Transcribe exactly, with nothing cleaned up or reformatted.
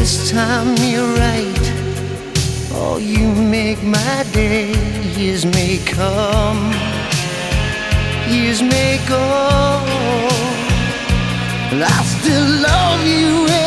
this time you're right. Oh, you make my day. Years may come, years may go, but I still love you.